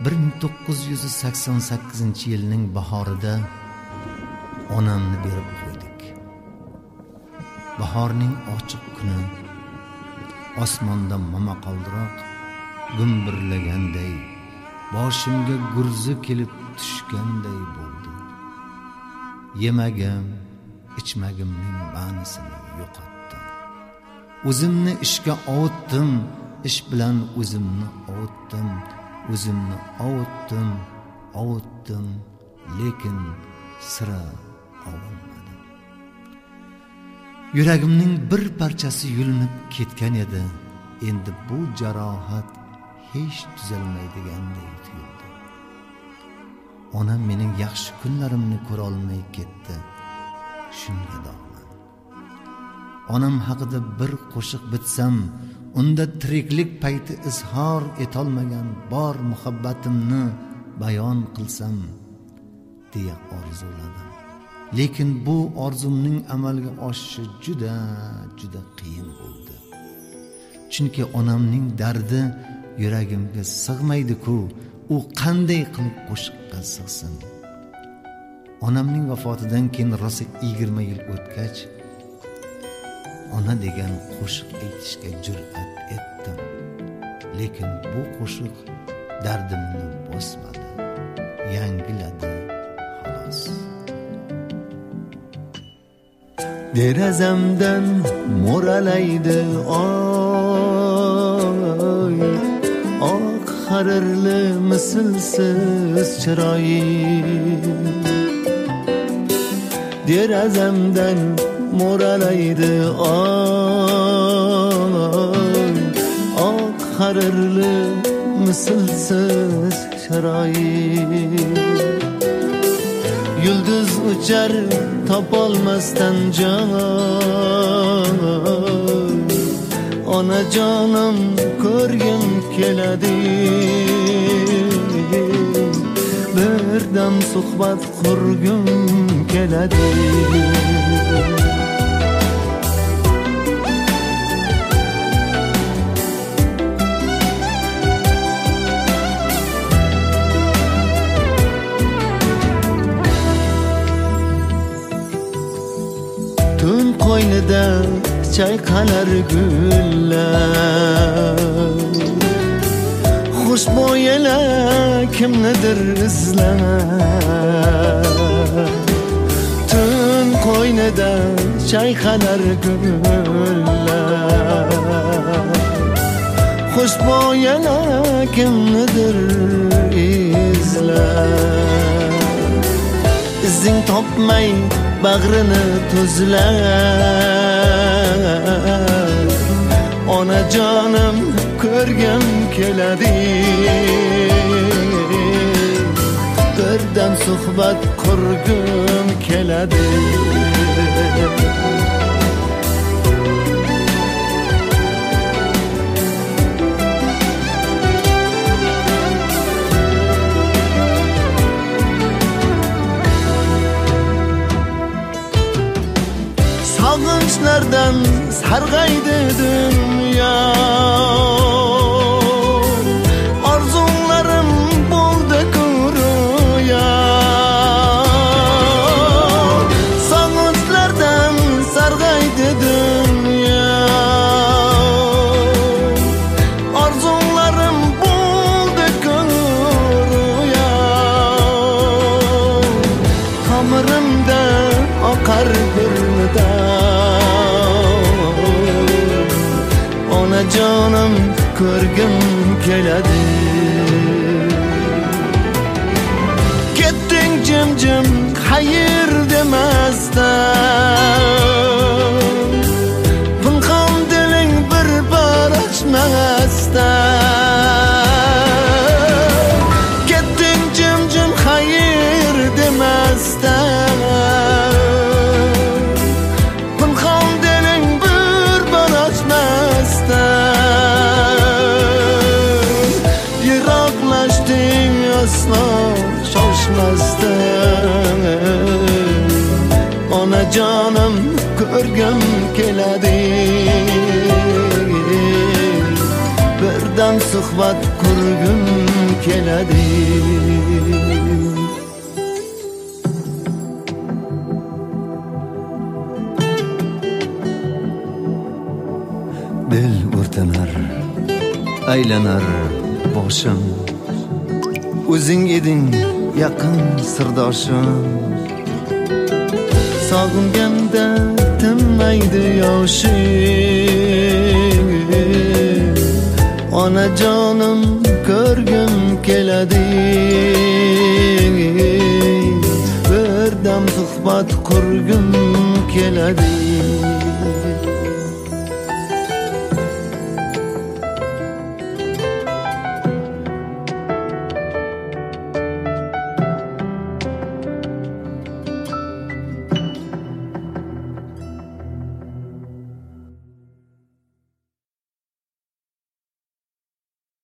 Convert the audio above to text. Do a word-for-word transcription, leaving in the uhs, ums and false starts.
bir ming to'qqiz yuz sakson sakkizinchi yilning bahorida onamni berib qo'ydik. Bahorning ochiq kuni osmonda momaqaldiroq gumbirlaganday, boshimga gurzi kelib tushganday bo'ldi. Yemagim, ichmagimning ma'nosini yo'qotdim. O'zimni ishga ovutdim, ish bilan o'zimni ovutdim, o'zimni ovutdim, ovutdim, lekin sira ovunmadim. Yuragimning bir parchasi yulinib ketgan edi. Endi bu jarohat hech tuzalmaydigandek tuyuldi. Onam mening yaxshi kunlarimni ko'ra olmay ketdi. Shunga dog'man. Onam haqida bir qo'shiq bitsam, unda tiriklik payti izhor etolmagan bor muhabbatimni bayon qilsam deya orzuladim. Lekin bu orzumning amalga oshishi juda juda qiyin bo'ldi. Chunki onamning dardi yuragimga sig'maydi-ku, u qanday qilib qo'shiqqa sig'sin? Onamning vafotidan keyin rosa yigirma yil o'tgach, ona degan qo'shiq aytishga jur'at etdim. Lekin bu qo'shiq dardimni bosmadi, yangiladi xolos. Derazamdan mo'ralaydi oy, oq harirli mislsiz chiroying. Derazamdan mo'ralaydi oy, oq harirli mislsiz chiroying. Yulduz uchar topolmasdan jon, onajonim ko'rgim keladi. Birdam suhbat qurgim keladi. Tun qo'ynida chayqalar gullar, xushbo'ylar kimnidir izlar. Tun qo'ynida chayqalar gullar, xushbo'ylar kimnidir izlar. Izing topmay bag'rini tuzlar, onajonim ko'rgim keladi. Birdam suhbat qurgim keladi. Sog'inchlardan sarg'aydi dunyo, orzularim bo'ldi ko'ruya. Sog'inchlardan sarg'aydi dunyo, orzularim bo'ldi ko'ruya. Tomirimda oqar bir onajonim ko'rgim keladi. Ketding jim-jim xayr demasdan, pinhon diling bir barachmasdan. Ketding jim-jim xayr demasdan, pinhon diling bir barachmasdan. Yiroqlashding aslo shoshmasdan, onajonim ko'rgim keladi. Birdam suhbat qurgim keladi. Dil o'rtanar, aylanar boshim, o'zing eding yaqin sirdoshim. Sog'inganda tinmaydi yoshing, onajonim ko'rgim keladi. Bir dam suhbat qurgim keladi.